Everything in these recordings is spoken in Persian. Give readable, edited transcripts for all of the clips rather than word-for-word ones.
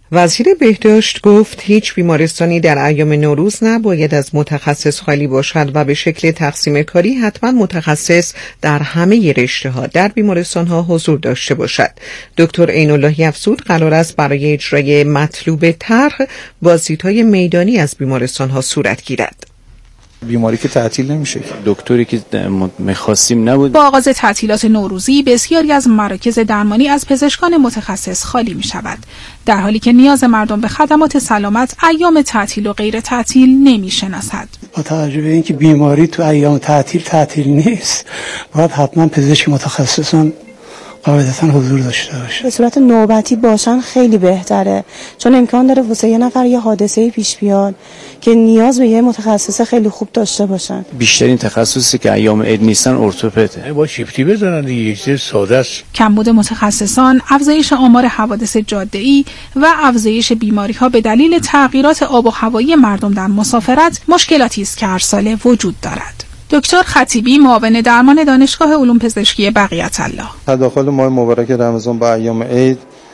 وزیر بهداشت گفت هیچ بیمارستانی در ایام نوروز نباید از متخصص خالی باشد و به شکل تقسیم کاری حتما متخصص در همه رشته‌ها در بیمارستان‌ها حضور داشته باشد. دکتر عین اللهی افزود قرار است برای اجرای مطلوب طرح بازدیدهای میدانی از بیمارستان‌ها صورت گیرد. بیماری که تعطیل نمیشه، دکتری که می‌خواستیم نبود. با آغاز تعطیلات نوروزی بسیاری از مراکز درمانی از پزشکان متخصص خالی می‌شود، در حالی که نیاز مردم به خدمات سلامت ایام تعطیل و غیر تعطیل نمی‌شناسد. با توجه به اینکه بیماری تو ایام تعطیل نیست، باید حتما پزشک متخصصان قاعدتاً حضور داشته باشه. به صورت نوبتی باشن خیلی بهتره، چون امکان داره واسه یه نفر یه حادثه پیش بیاد که نیاز به یه متخصص خیلی خوب داشته باشن. بیشترین تخصصی که ایام عید نیستن ارتوپده. با شیفتی بزنن دیگه، یه چیز ساده است. کمبود متخصصان، افزایش آمار حوادث جاده‌ای و افزایش بیماری‌ها به دلیل تغییرات آب و هوایی مردم در مسافرت مشکلاتی است که هر ساله وجود دارد. دکتر خطیبی معاون درمان دانشگاه علوم پزشکی بقیت‌الله: تداخل ماه مبارک رمضان با ایام عید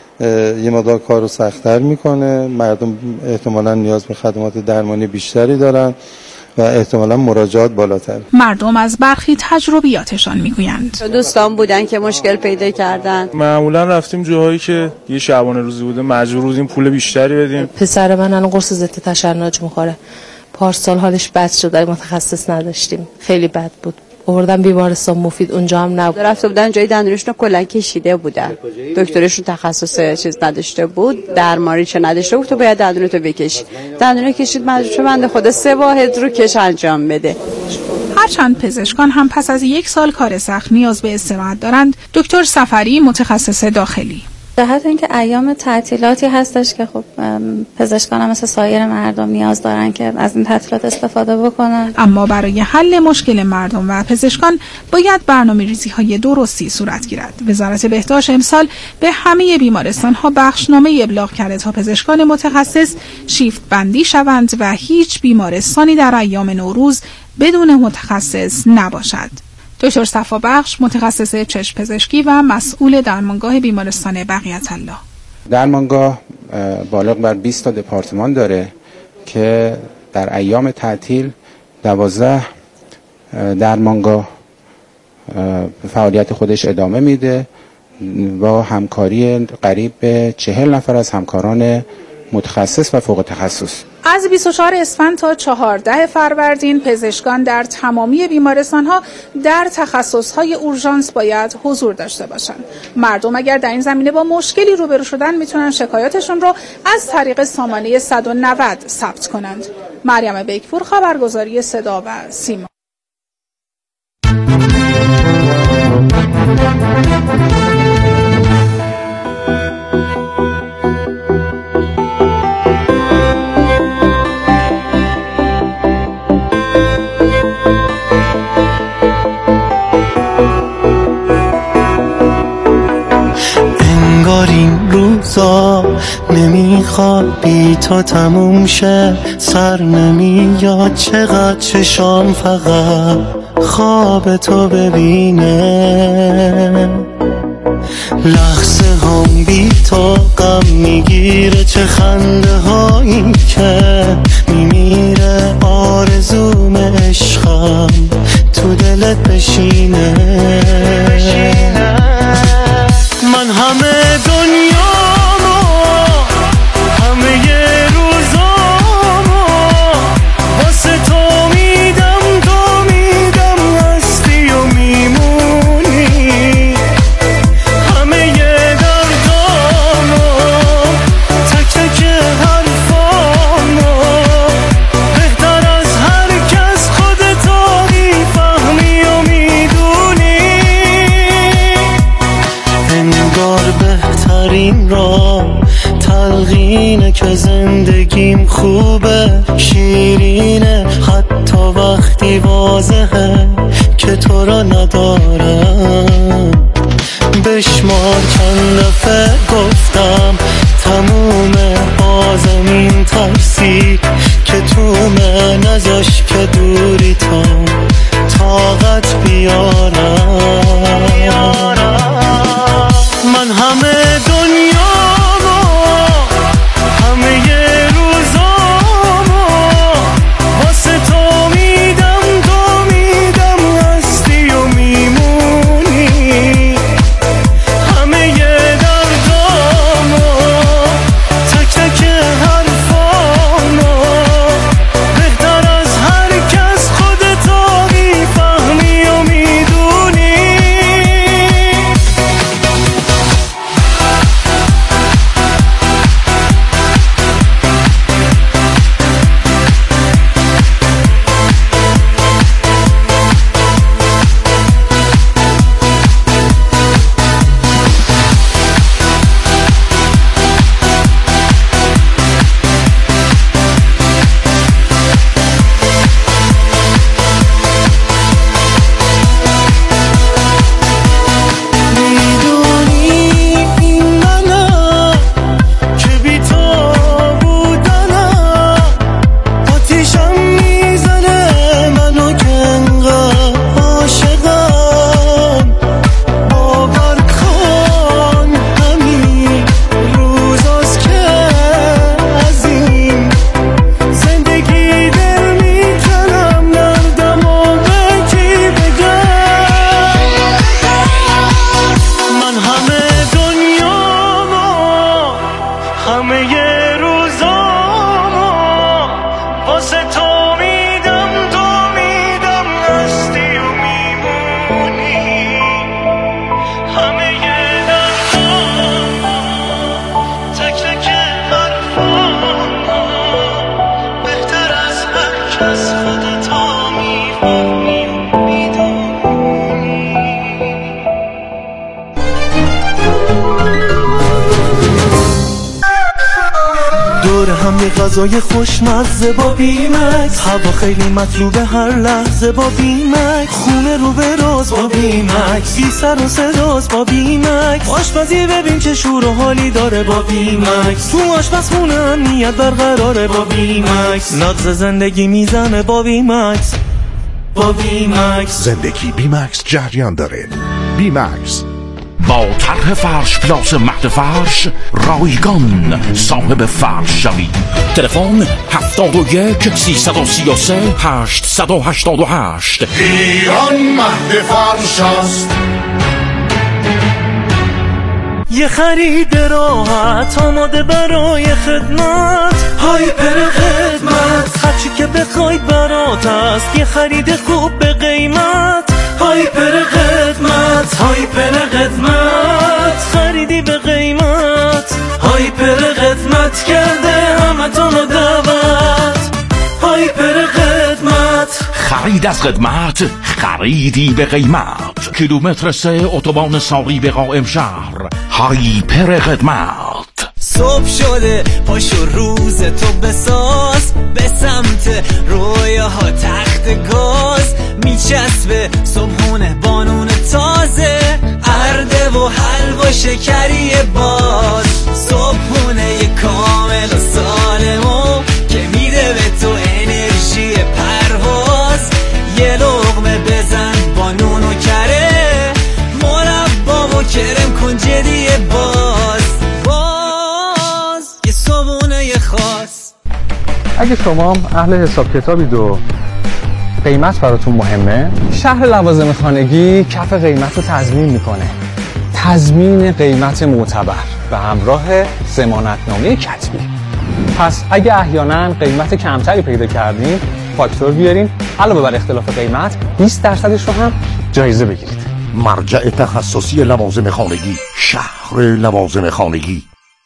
یه مقدار کار رو سخت‌تر میکنه. مردم احتمالاً نیاز به خدمات درمانی بیشتری دارن و احتمالاً مراجعات بالاتر. مردم از برخی تجربیاتشان میگویند. دوستان بودن که مشکل پیدا کردن. معمولا رفتیم جاهایی که یه شبانه روزی بوده، مجبور بودیم پول بیشتری بدیم. پسر من الان قرص ضد تشنج میخوره. پارسال حالش بد شد، متخصص نداشتیم، خیلی بد بود. آوردن بیمارستان مفید، اونجا هم نبود. رفته بودن جای دندونشون رو کلا کشیده بودن. دکترشون تخصص چیز نداشته بود، درمانی چه نداشته بود، تو باید دندونتو بکشی. دندونو کشید، مجبور شد بنده خدا 3 واحد رو کش انجام بده. هرچند پزشکان هم پس از 1 سال کار سخت نیاز به استراحت دارند، دکتر سفری متخصص داخلی: جهت اینکه ایام تعطیلاتی هستش که خب پزشکان هم مثل سایر مردم نیاز دارن که از این تعطیلات استفاده بکنن. اما برای حل مشکل مردم و پزشکان باید برنامه‌ریزی‌های درستی صورت گیرد. وزارت بهداشت امسال به همه بیمارستان‌ها بخشنامه ابلاغ کرده تا پزشکان متخصص شیفت بندی شوند و هیچ بیمارستانی در ایام نوروز بدون متخصص نباشد. دکتر صفا بخش متخصص چشم پزشکی و مسئول درمانگاه بیمارستان بقیت‌الله: درمانگاه بالغ بر 20 تا دپارتمان داره که در ایام تعطیل 12 درمانگاه به فعالیت خودش ادامه میده با همکاری قریب به 40 نفر از همکاران متخصص و فوق تخصص. از 24 اسفند تا 14 فروردین پزشکان در تمامی بیمارستان‌ها در تخصص‌های اورژانس باید حضور داشته باشند. مردم اگر در این زمینه با مشکلی روبرو شدن میتونن شکایاتشون رو از طریق سامانه 190 ثبت کنند. مریم بیکپور، خبرگزاری صدا و سیما. این روزا نمیخواد بی تو تموم شه، سر نمیاد چقدر چشام فقط خواب تو ببینه، لحظه هم بی تو غم میگیره، چه خنده هایی که میمیره، آرزوم عشقم تو دلت بشینه. من همه دنیامو، همه روزامو واسه تو میدم، تو میدم هستی و میمونی، همه دردامو، تک تک حرفامو، بهتر از هر کس خودتو میفهمی و میدونی، انگار بهترین را تلقینه که زندگیم خوبه، شیرینه حتی وقتی واضحه که تو را ندارم. بشمار چند دفعه گفتم تمومه، بازم این ترسی که تو من ازش که دوری تا طاقت بیارم. من همه دنیامو، همه روزامو واسه تو میدم هستی و میمونی همه دردامو تک تک حرفامو بهتر از هر کس خودتا میفهمی و میدونی. دور هم یه غذای خوشمزه با بیمکس، هوا خیلی مطلوبه هر لحظه با بیمکس، خونه رو به راز با بیمکس، بی سر و صداست با بیمکس، آشپزی ببین که شور و حالی داره با بیمکس، تو آشپزخونه امنیت برقراره با بیمکس، نبض زندگی میزنه با بیمکس. با بیمکس زندگی بیمکس جریان داره. بیمکس با طرح فرش پلاس مهد فرش رایگان صاحب فرش شوید. تلفن 71 333 888. ایران مهد فرش است. یه خرید راحت آماده برای خدمت، هایپر خدمت، هرچی که بخواید برات است، یه خرید خوب به قیمت، هایپر خدمت، هایپر خدمت، خریدی به قیمت، هایپر خدمت کرده همتون دعوت، هایپر خدمت. خرید از خدمت، خریدی به قیمت. کیلومتر 3 اتوبان ساری به قائم شهر. هایپر خدمت. صبح شده پاشو روز تو بساز، به سمت رویاها تخت گاز، میچسبه صبحونه بانون تازه، ارده و حلوا شکری باز، صبحونه کامل و سالمو که میده به تو انرژی پرواز، یه لقمه بزن با نون و کره، مربا و کرم کن جدیه باز یه صبحونه خاص. اگه شما اهل حساب کتابید و قیمت براتون مهمه، شهر لوازم خانگی کف قیمت رو تضمین میکنه. تضمین قیمت معتبر به همراه ضمانتنامه کتبی. پس اگه احیانا قیمت کمتری پیدا کردین، فاکتور بیارین، علاوه بر اختلاف قیمت 20% رو هم جایزه بگیرید. مرجع تخصصی لوازم خانگی، شهر لوازم خانگی.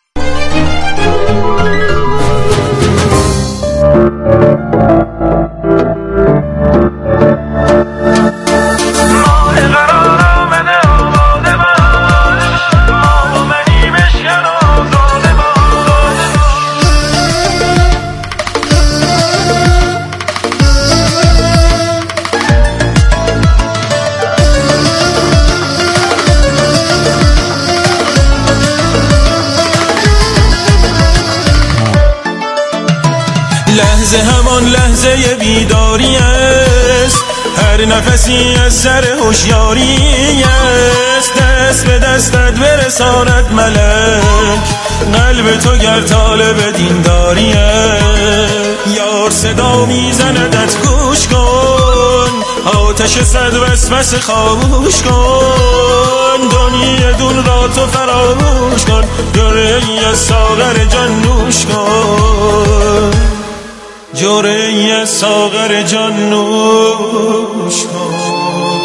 لحظه همان لحظه بیداری است، هر نفسی از سر هوشیاری است، دست به دستت برساند ملک، قلب تو گر طالب دینداری است، یار صدا میزندت گوش کن، آتش صد وسوسه خاموش کن، دنیا دون را تو فراموش کن، جرعه ساغر جان نوش کن، جرعه ساغر جان نوش کن.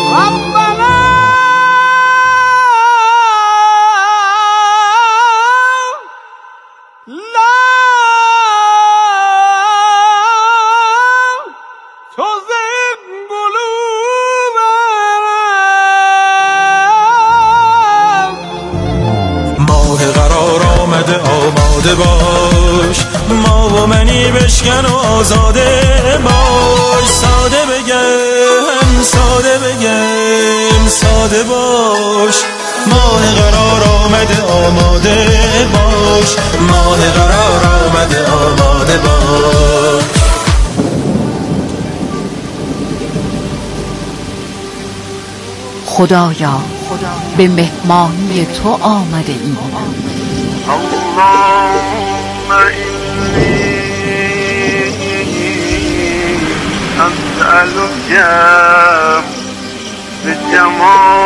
ماه قرار آمده آماده باش، ما و منی بشکن و آزاده باش، ساده بگم ساده بگم ساده باش، ماه قرار آمده آماده باش، ماه قرار آمده آماده باش. خدایا به مهمانی تو آمده ایم. اللهم اینی اسألک به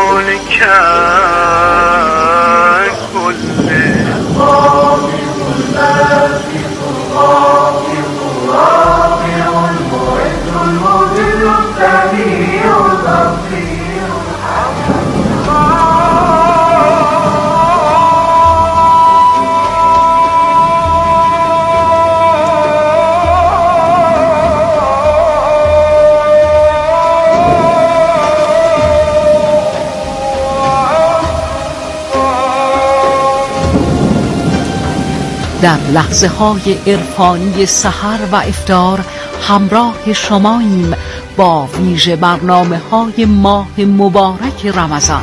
جمالک کله در لحظه های عرفانی سحر و افطار همراه شماییم با ویژه برنامه های ماه مبارک رمضان.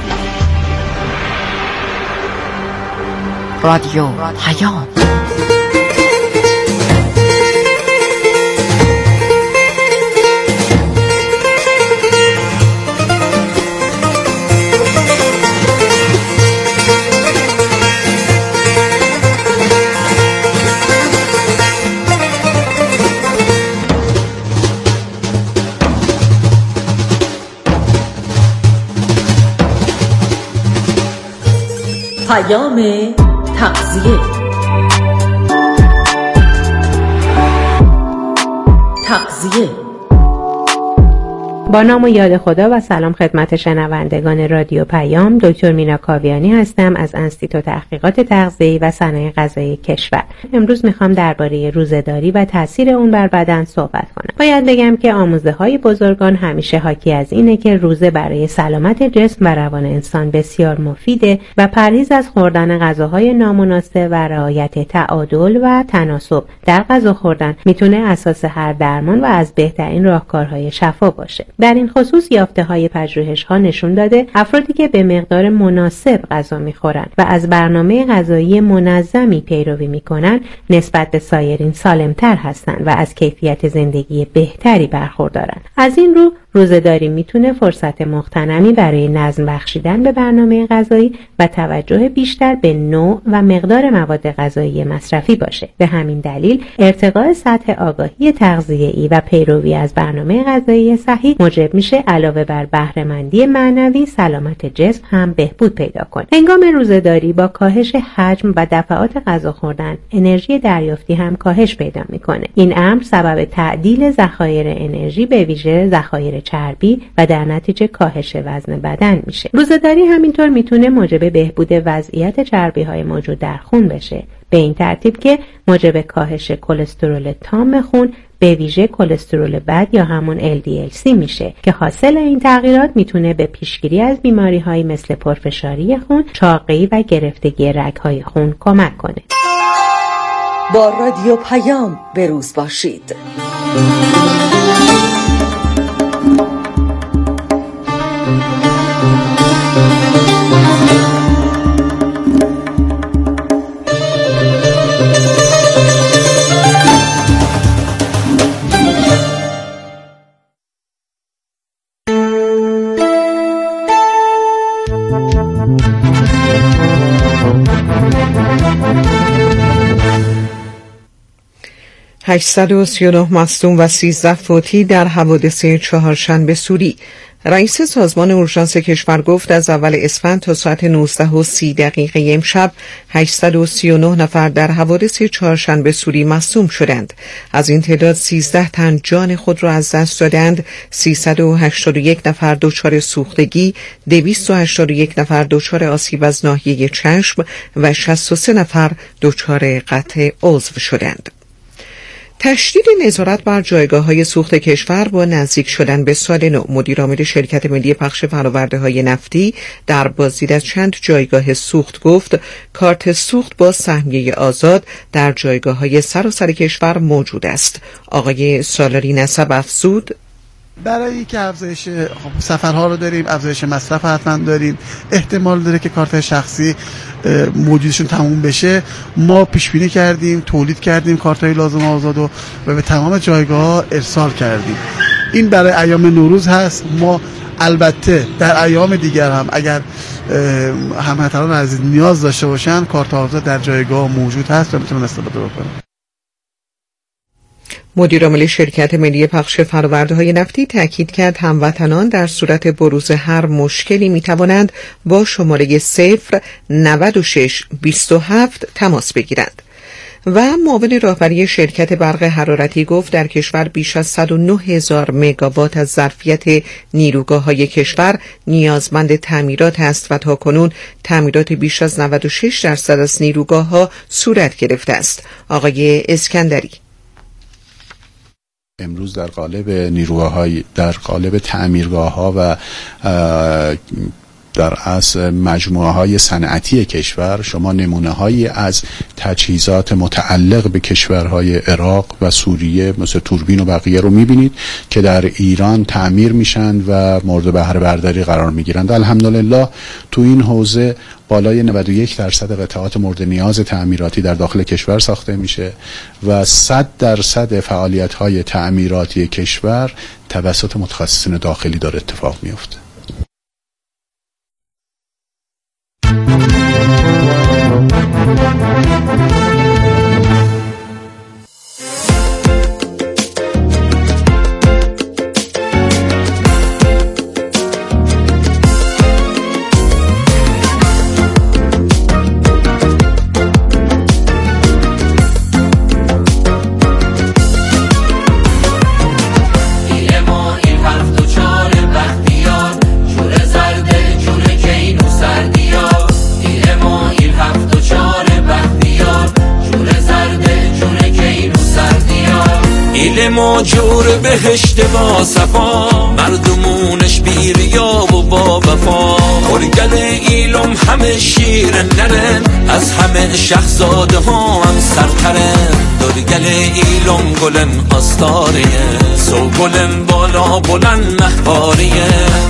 رادیو پیام. پیام تغذیه. با نام و یاد خدا و سلام خدمت شنوندگان رادیو پیام. دکتر مینا کاویانی هستم از انستیتو تحقیقات تغذیه‌ای و صنایع غذایی کشور. امروز میخوام درباره روزه‌داری و تاثیر اون بر بدن صحبت کنم. باید بگم که آموزه‌های بزرگان همیشه حاکی از اینه که روزه برای سلامت جسم و روان انسان بسیار مفیده و پرهیز از خوردن غذاهای نامناسب و رعایت تعادل و تناسب در غذا خوردن میتونه اساس هر درمان و از بهترین راهکارهای شفا باشه. در این خصوص یافته‌های پژوهش‌ها نشون داده افرادی که به مقدار مناسب غذا می‌خورن و از برنامه غذایی منظمی پیروی می‌کنن نسبت به سایرین سالم‌تر هستند و از کیفیت زندگی بهتری برخوردارن. از این رو روزه‌داری میتونه فرصت مغتنمی برای نظم بخشیدن به برنامه غذایی و توجه بیشتر به نوع و مقدار مواد غذایی مصرفی باشه. به همین دلیل ارتقاء سطح آگاهی تغذیه‌ای و پیروی از برنامه غذایی صحیح موجب میشه علاوه بر بهره‌مندی معنوی، سلامت جسم هم بهبود پیدا کنه. هنگام روزه‌داری با کاهش حجم و دفعات غذا خوردن، انرژی دریافتی هم کاهش پیدا میکنه. این امر سبب تعدیل ذخایر انرژی به ویژه ذخایر چربی و در نتیجه کاهش وزن بدن میشه. روزه‌داری همینطور میتونه موجب بهبود وضعیت چربی‌های موجود در خون بشه، به این ترتیب که موجب کاهش کلسترول تام خون به ویژه کلسترول بد یا همون LDLC میشه که حاصل این تغییرات میتونه به پیشگیری از بیماری‌هایی مثل پرفشاری خون، چاقی و گرفتگی رگ‌های خون کمک کنه. با رادیو پیام به روز باشید. « 839 مصدوم و 13 فوتی در حوادث چهارشنبه سوری. رئیس سازمان اورژانس کشور گفت از اول اسفند تا ساعت 19:30 امشب 839 نفر در حوادث چهارشنبه سوری مصدوم شدند. از این تعداد 13 تن جان خود را از دست دادند، 381 نفر دچار سوختگی، 281 نفر دچار آسیب از ناحیه چشم و 63 نفر دچار قطع عضو شدند. تشدید نظارت بر جایگاه‌های سوخت کشور با نزدیک شدن به سال نو. مدیرعامل شرکت ملی پخش فرآورده‌های نفتی در بازدید از چند جایگاه سوخت گفت کارت سوخت با سهمیه آزاد در جایگاه‌های سراسر کشور موجود است. آقای سالاری نسب افزود برای که افزایش سفرها رو داریم، افزایش مصرف حتما داریم، احتمال داره که کارت شخصی موجودشون تموم بشه. ما پیش بینی کردیم، تولید کردیم کارت‌های لازم آزاد و به تمام جایگاه‌ها ارسال کردیم. این برای ایام نوروز هست. ما البته در ایام دیگر هم اگر هموطنان عزیز نیاز داشته باشن کارت آزاد در جایگاه موجود هست و میتونن استفاده بکنن. مدیرعامل شرکت ملی پخش فرآورده‌های نفتی تاکید کرد هموطنان در صورت بروز هر مشکلی می‌توانند با شماره 09627 تماس بگیرند. و معاون راهبری شرکت برق حرارتی گفت در کشور بیش از 109,000 مگاوات از ظرفیت نیروگاه‌های کشور نیازمند تعمیرات است و تاکنون تعمیرات بیش از 96% از نیروگاه‌ها صورت گرفته است. آقای اسکندری: امروز در قالب نیروگاه‌های، در قالب تعمیرگاه‌ها و در اصل مجموعه‌های صنعتی کشور شما نمونه‌هایی از تجهیزات متعلق به کشورهای عراق و سوریه مثل توربین و بقیه رو می‌بینید که در ایران تعمیر میشن و مورد بهره برداری قرار می‌گیرند. الحمدلله تو این حوزه بالای 91% قطعات مورد نیاز تعمیراتی در داخل کشور ساخته میشه و 100% فعالیت‌های تعمیراتی کشور توسط متخصصین داخلی داره اتفاق میفته. ما جور بهشت با صفا، مردمونش بیریا و با وفا. خورگل ایلم همه شیر نرن، از همه شهزاده ها هم سرترن. درگل ایلم گلم آستاریه، سو گلم بالا بلند مهباریه.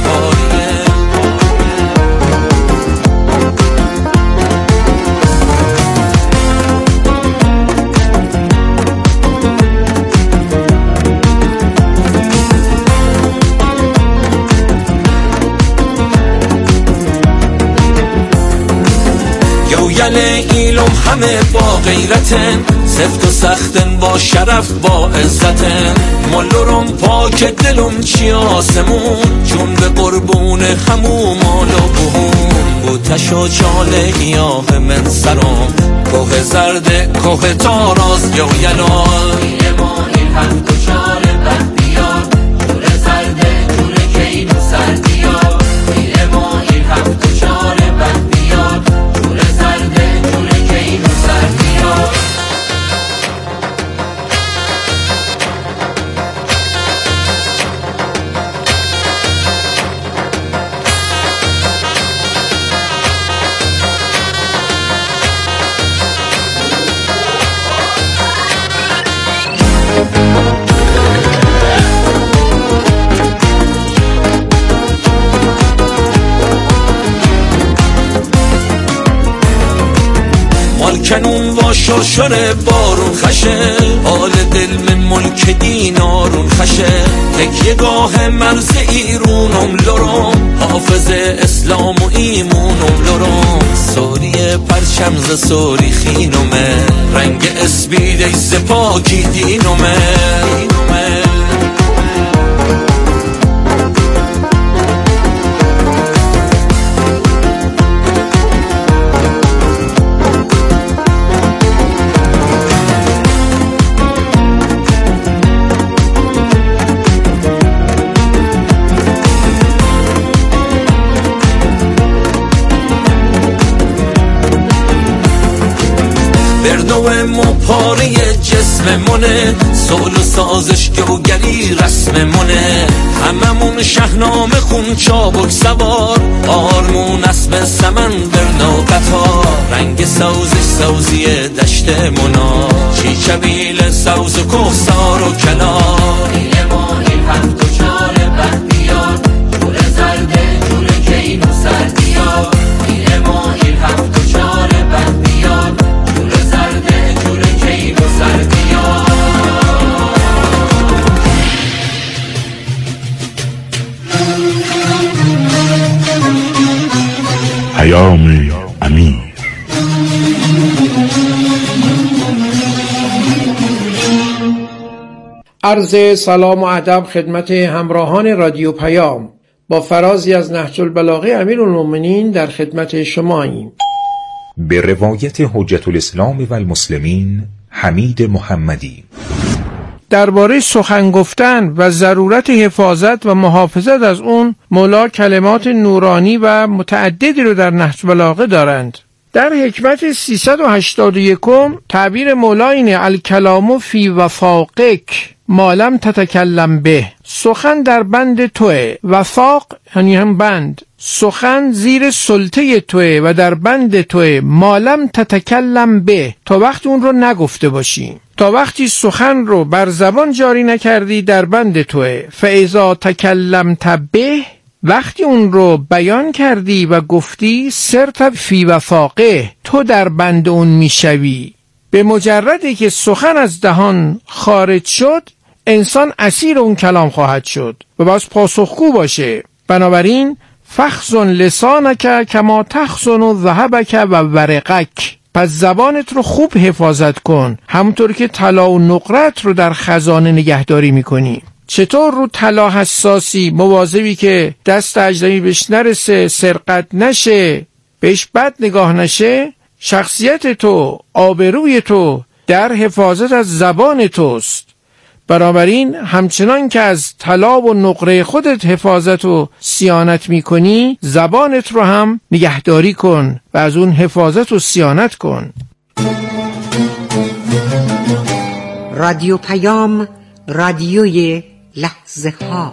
یل ایلم همه با غیرتن، سفت و سختن با شرف با عزتن. ملورم پاک دلم چی آسمون، چون به قربون همو مال و بهون. بوتش و چاله گیاه من سرم، کوه زرد کوه تاراز یا یلال. ایمان هفت و چال بختیار، جور زرد جور کین و سردیار. ایمان هفت و چال بختیار، جور زرد جور کین و سردیار. کنون و شرشر بارون خشه، حال دل من ملک دینارون خشه. تکیه گاه مرز ایرونم لرم، حافظ اسلام و ایمونم لرم. سوریه پرچم ز سوری خینومه، رنگ اسبیده ز پاکی دینومه. بردوم و پاره جسم منه، سول و سازش گوگری رسم منه. هممون شهنامه خون چابک سوار، آرمون اسب سمن برنو قطار. رنگ سوزش سوزی دشت منا، چی چویل سوز و کوسار و کنار. ایمانی هفت و چال بختیار، جور زرد جور کین و سردیار. ایمانی هفت و چال بختیار، جور زرد جور کین و سردیار. پیام امین. عرض سلام و ادب خدمت همراهان رادیو پیام. با فرازی از نهج البلاغه امیرالمومنین در خدمت شماییم. به روایت حجت الاسلام و المسلمین حمید محمدی. درباره سخن گفتن و ضرورت حفاظت و محافظت از اون مولا کلمات نورانی و متعددی رو در نهج البلاغه دارند. در حکمت 381 تعبیر مولا اینه: الکلام فی وفاقک ما لم تتکلم به. سخن در بند توه، وفاق یعنی هم بند، سخن زیر سلطه توه و در بند توه، ما لم تتکلم به، تا وقت اون رو نگفته باشی، تا وقتی سخن رو بر زبان جاری نکردی در بند توه. فاذا تکلمت به، وقتی اون رو بیان کردی و گفتی، صرت فی وفاقه، تو در بند اون میشوی. به مجردی که سخن از دهان خارج شد، انسان اسیر اون کلام خواهد شد و باز پاسخگو باشه. بنابراین فخزن لسانک کما تخزن ذهبک و ورقک، پس زبانت رو خوب حفاظت کن، همونطور که طلا و نقرت رو در خزانه نگهداری میکنی. چطور رو طلا حساسی، مواظبی که دست اجنبی بهش نرسه، سرقت نشه، بهش بد نگاه نشه. شخصیت تو، آبروی تو در حفاظت از زبان توست. بنابراین همچنان که از طلا و نقره خودت حفاظت و صیانت میکنی، زبانت رو هم نگهداری کن و از اون حفاظت و صیانت کن. رادیو پیام، رادیوی لحظه ها.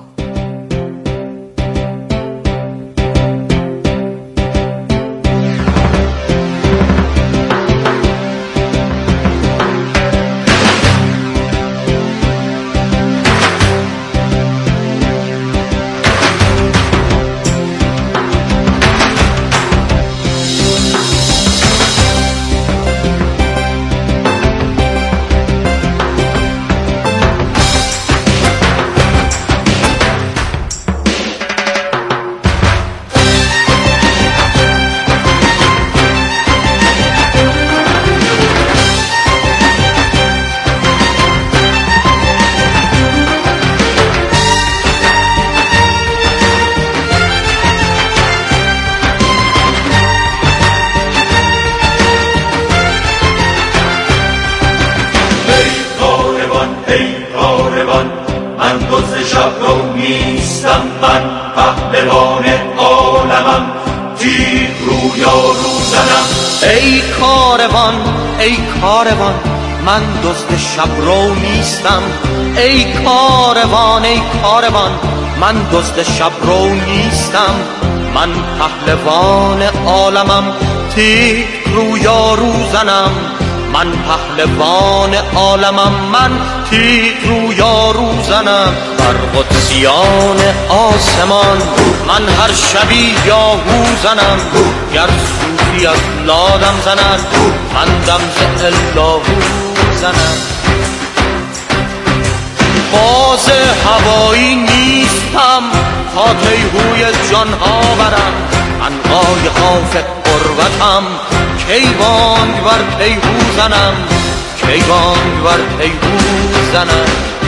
ای کاروان من دزد شب رو نیستم. ای کاروان ای کاروان من دزد شب رو نیستم. من پهلوان عالمم، تیغ رو یارو زنم. من پهلوان عالمم، من تیغ رو یارو زنم. بر قدسیان آسمان من هر شبی یاهو زنم. گر صوفی از لادم زند، من دم ز اللهو زنم. باز هوایی نیستم تا تیهوی جانها برم. عنقای خاف قربتم، کیوان بر تیهو زنم. کیوان بر تیهو زنم.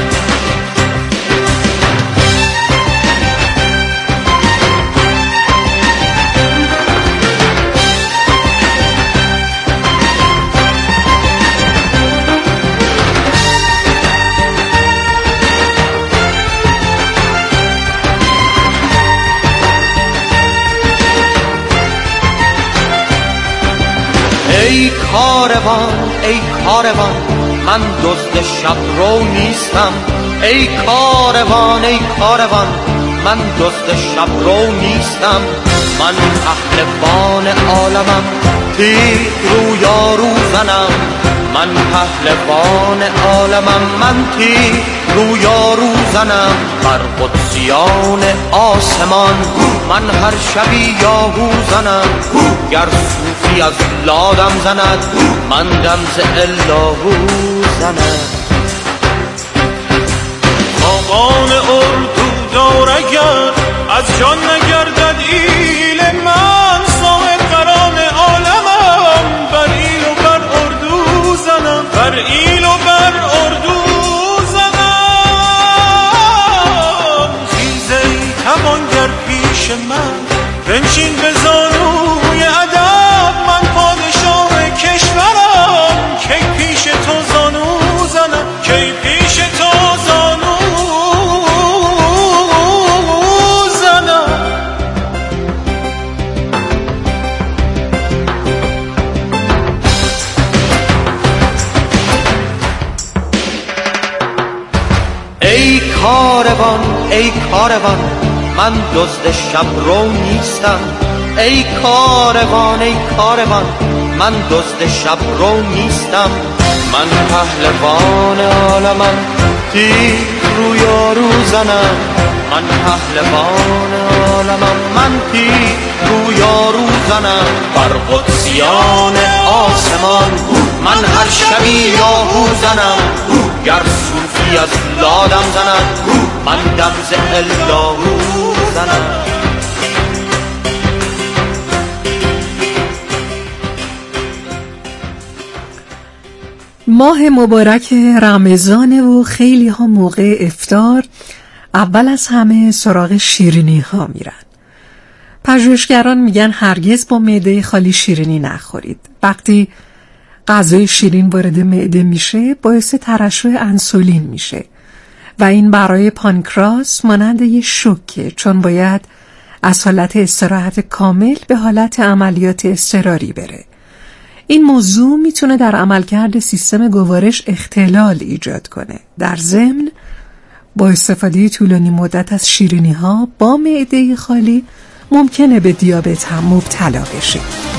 ای کاروان ای کاروان من دزد شب رو نیستم. ای کاروان ای کاروان من دزد شب رو نیستم. من پهلوان عالمم، تیغ رو یارو زنم. من پهلوان عالمم، من تیغ رو یارو زنم. بر قدسیان آسمان من هر شبی یاهو زنم. گر صوفی از لادم زند، من دم ز اللهو زنم. خاقان اردو دار اگر از جان نگردد ایل من. صاحب قران عالمم، بر ایل و بر اردو زنم. بر ایل و بر اردو زنم. خیزه توانگر پیش من، بنشین به زانوی ادب. من پادشاه کشورم، که پیش تو زان کاروان ای کاروان من دزد شب رو نیستم ای کاروان من دزد شب رو نیستم من پهلوان عالمم تیر رو یارو زنم من پهلوان عالمم من تیر رو یارو زنم بر قدسیان آسمان من هر شبی یاهو زنم گر صوفی از لادم زنم من دم ز اللهو زنم ماه مبارک رمضان و خیلی ها موقع افطار اول از همه سراغ شیرینی ها میرن. پژوهشگران میگن هرگز با معده خالی شیرینی نخورید. وقتی غذای شیرین وارد معده میشه باعث ترشح انسولین میشه و این برای پانکراس مانند یه شوکه، چون باید از حالت استراحت کامل به حالت عملیات اضطراری بره. این موضوع میتونه در عملکرد سیستم گوارش اختلال ایجاد کنه. در ضمن با استفاده طولانی مدت از شیرینی ها با معده خالی ممکنه به دیابت هم مبتلا بشه.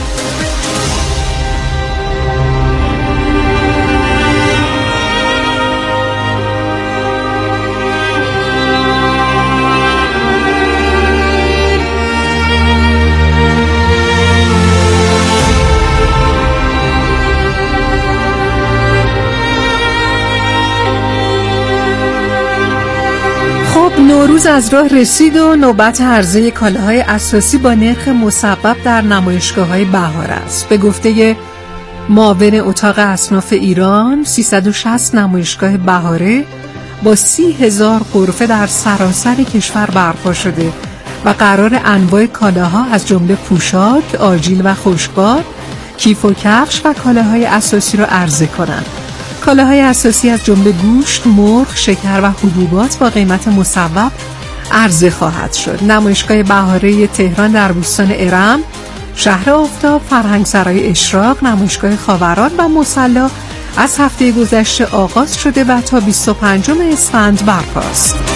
نوروز از راه رسید و نوبت عرضه کالاهای اساسی با نرخ مسبب در نمایشگاه‌های بهار است. به گفته معاون اتاق اصناف ایران 360 نمایشگاه بهاره با 30,000 غرفه در سراسر کشور برپا شده و قرار انواع کالاها از جمله پوشاک، آجیل و خشکبار، کیف و کفش و کالاهای اساسی را عرضه کنند. کالاهای اساسی از جمله گوشت، مرغ، شکر و حبوبات با قیمت مصوب عرضه خواهد شد. نمایشگاه بهاره تهران در بوستان ارم، شهر آفتاب، فرهنگسرای اشراق، نمایشگاه خاوران و مصلی از هفته گذشته آغاز شده و تا 25 اسفند برپاست.